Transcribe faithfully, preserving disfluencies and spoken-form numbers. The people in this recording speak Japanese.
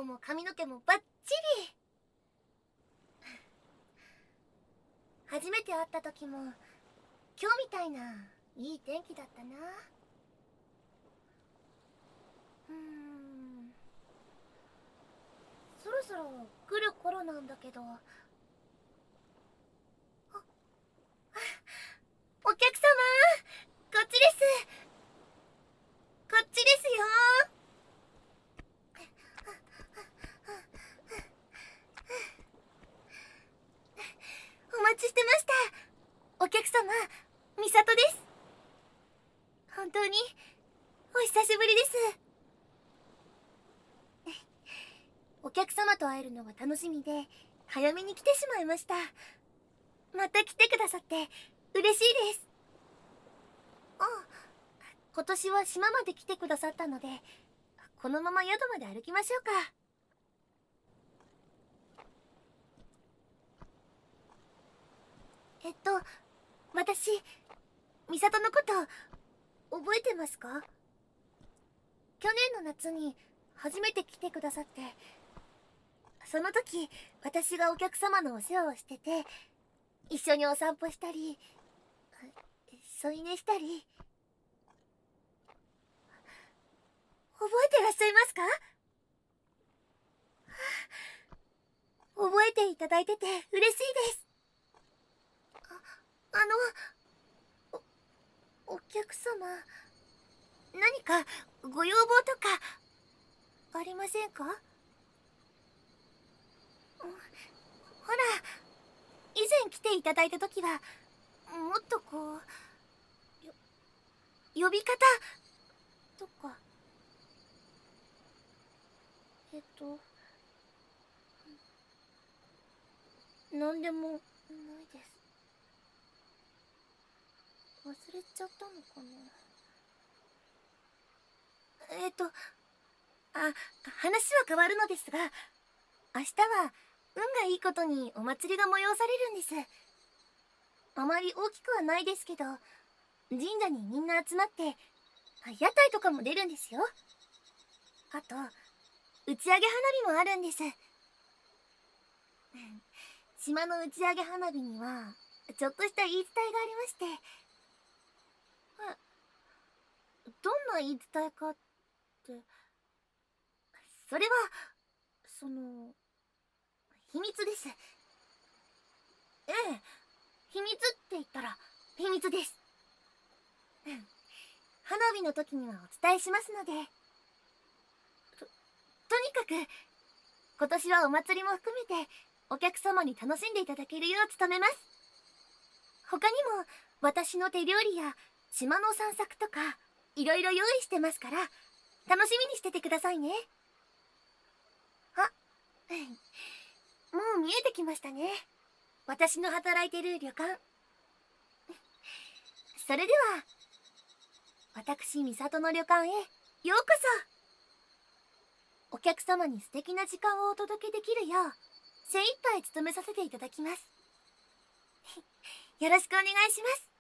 顔も髪の毛もバッチリ。初めて会った時も今日みたいないい天気だったな。うーん、そろそろ来る頃なんだけど。あ、お客様、こっちです。こっちですよ。お待ちしてました。お客様、美里です。本当にお久しぶりです。お客様と会えるのが楽しみで早めに来てしまいました。また来てくださって嬉しいです。あ、今年は島まで来てくださったので、このまま宿まで歩きましょうか。えっと私、美里のこと覚えてますか？去年の夏に初めて来てくださって、その時私がお客様のお世話をしてて、一緒にお散歩したり添い寝したり。覚えてらっしゃいますか？覚えていただいてて嬉しいです。あ、あのお、お客様、何かご要望とかありませんか？ほら、以前来ていただいた時はもっとこうよ呼び方とか。えっと何でもないです。忘れちゃったのかな。えっとあ話は変わるのですが、明日は運がいいことにお祭りが催されるんです。あまり大きくはないですけど、神社にみんな集まって屋台とかも出るんですよ。あと打ち上げ花火もあるんです。島の打ち上げ花火にはちょっとした言い伝えがありまして。え、どんな言い伝えかって、それはその秘密です。ええ、秘密って言ったら秘密です。花火の時にはお伝えしますので。と、とにかく今年はお祭りも含めてお客様に楽しんでいただけるよう努めます。他にも私の手料理や島の散策とかいろいろ用意してますから、楽しみにしててくださいね。あ、もう見えてきましたね、私の働いてる旅館。それでは私美里の旅館へようこそ。お客様に素敵な時間をお届けできるよう精一杯務めさせていただきます。よろしくお願いします。